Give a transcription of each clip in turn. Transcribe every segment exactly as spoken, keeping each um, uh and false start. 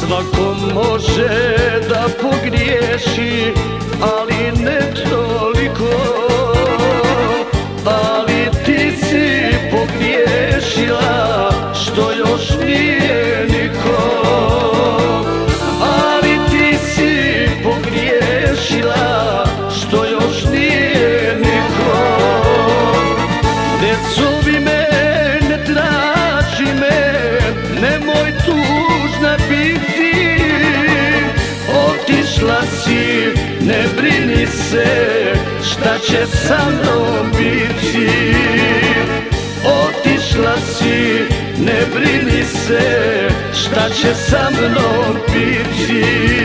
Svako može da pogriješi, ali ne toliko. Ali ti si pogriješila što još nije niko. Ali ti si pogriješila što još nije niko. Ne zovi me, ne traži me, nemoj tužna biti. Otišla si, ne brini se, šta će sa mnom biti. Otišla si, ne brini se, šta će sa mnom biti.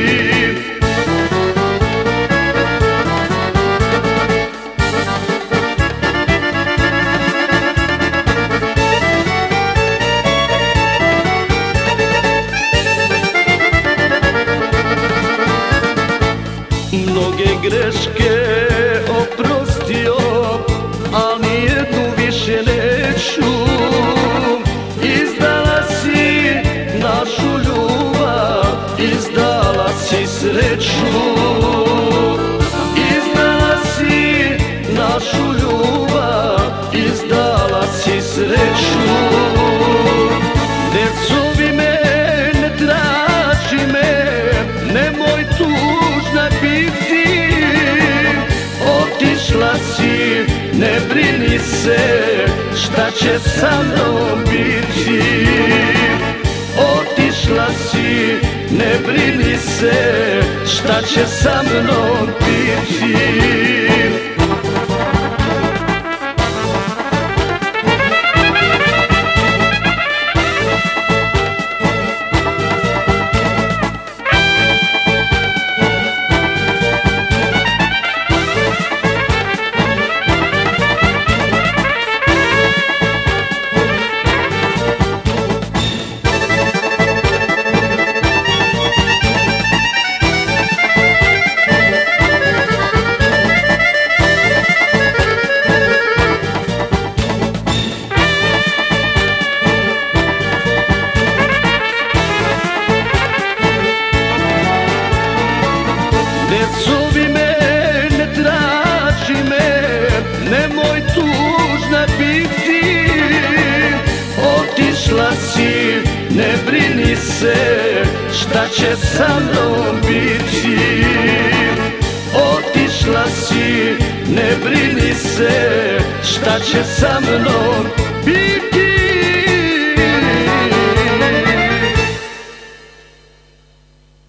Mnoge greške oprostio, al nijednu više neću. Izdala si našu ljubav, izdala si sreću. Izdala si našu ljubav, izdala si sreću. Ne zovi me, ne traži me, nemoj tužna biti. Otišla si, ne brini se, šta će sa mnom biti. Otišla si, ne brini se, šta će sa mnom biti. Ne zovi me, ne traži me, nemoj tužna biti. Otišla si, ne brini se, šta će sa mnom biti. Otišla si, ne brini se, šta će sa mnom biti.